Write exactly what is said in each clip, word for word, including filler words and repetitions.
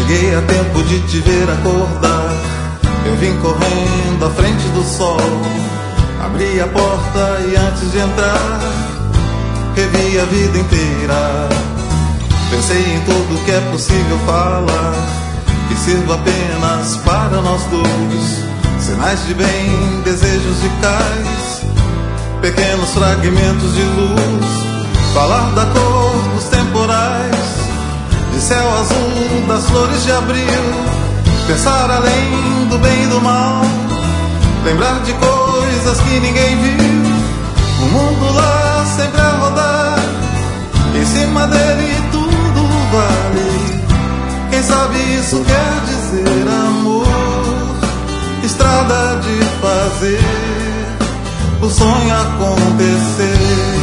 Cheguei a tempo de te ver acordar. Eu vim correndo à frente do sol. Abri a porta e antes de entrar, revi a vida inteira. Pensei em tudo que é possível falar, que sirva apenas para nós dois. Sinais de bem, desejos de cais, pequenos fragmentos de luz. Falar da cor dos temporais, de céu azul, das flores de abril. Pensar além do bem e do mal, lembrar de coisas que ninguém viu. O mundo lá sempre a rodar, em cima dele tudo vale. Quem sabe isso quer dizer amor, estrada de fazer o sonho acontecer.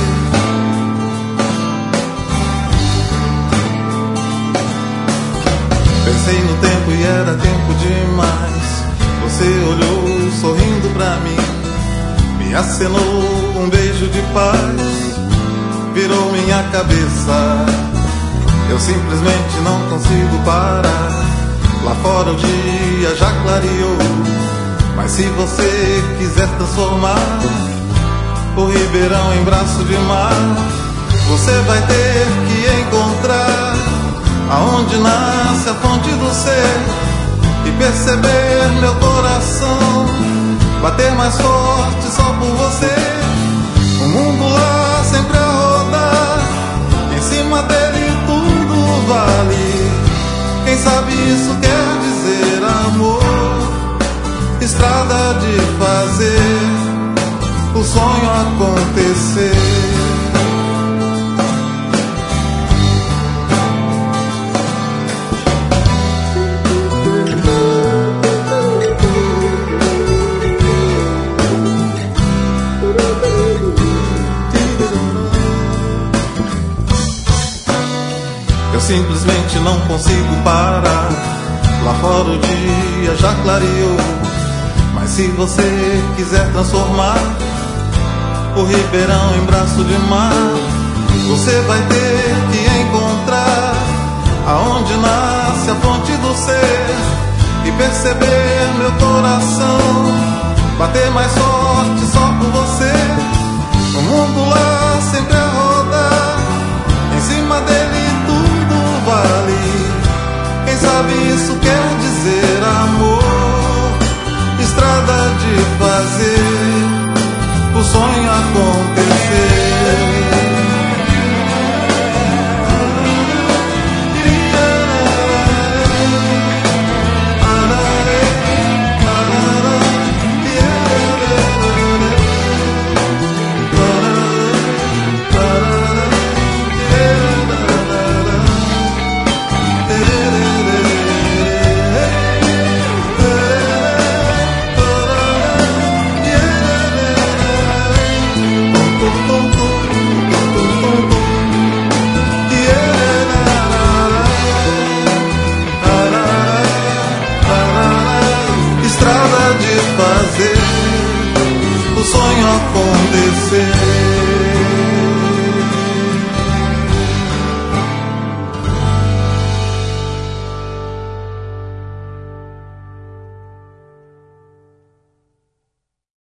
Pensei no tempo e era tempo demais. Você olhou sorrindo pra mim, me acenou um beijo de paz, virou minha cabeça. Eu simplesmente não consigo parar. Lá fora o dia já clareou, mas se você quiser transformar o Ribeirão em braço de mar, você vai ter que encontrar aonde nasce a fonte do ser e perceber meu coração bater mais forte só por você. O mundo lá sempre a rodar, em cima dele tudo vale. Quem sabe isso quer dizer amor, estrada de fazer o sonho acontecer. Eu simplesmente não consigo parar. Lá fora o dia já clareou, mas se você quiser transformar o Ribeirão em braço de mar, você vai ter que encontrar aonde nasce a fonte do ser e perceber meu coração bater mais forte só por você. O mundo lá sempre a rodar, em cima dele tudo vale. Quem sabe isso quer dizer amor, estrada de fazer o sonho acontecer. Fazer o sonho acontecer.